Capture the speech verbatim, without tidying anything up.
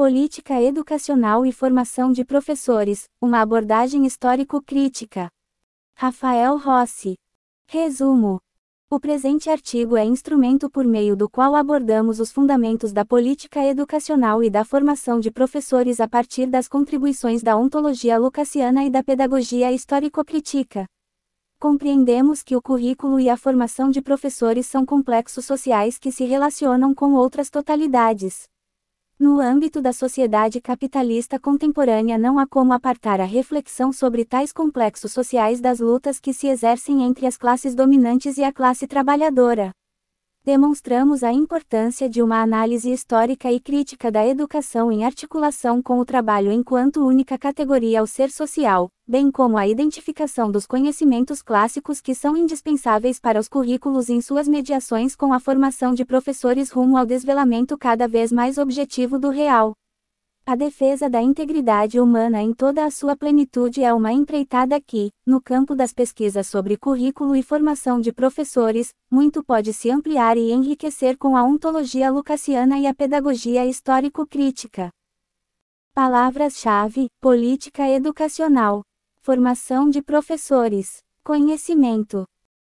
Política educacional e formação de professores, uma abordagem histórico-crítica. Rafael Rossi. Resumo. O presente artigo é instrumento por meio do qual abordamos os fundamentos da política educacional e da formação de professores a partir das contribuições da ontologia lucasiana e da pedagogia histórico-crítica. Compreendemos que o currículo e a formação de professores são complexos sociais que se relacionam com outras totalidades. No âmbito da sociedade capitalista contemporânea não há como apartar a reflexão sobre tais complexos sociais das lutas que se exercem entre as classes dominantes e a classe trabalhadora. Demonstramos a importância de uma análise histórica e crítica da educação em articulação com o trabalho enquanto única categoria ao ser social, bem como a identificação dos conhecimentos clássicos que são indispensáveis para os currículos em suas mediações com a formação de professores rumo ao desvelamento cada vez mais objetivo do real. A defesa da integridade humana em toda a sua plenitude é uma empreitada que, no campo das pesquisas sobre currículo e formação de professores, muito pode se ampliar e enriquecer com a ontologia lucasiana e a pedagogia histórico-crítica. Palavras-chave: política educacional, formação de professores, conhecimento,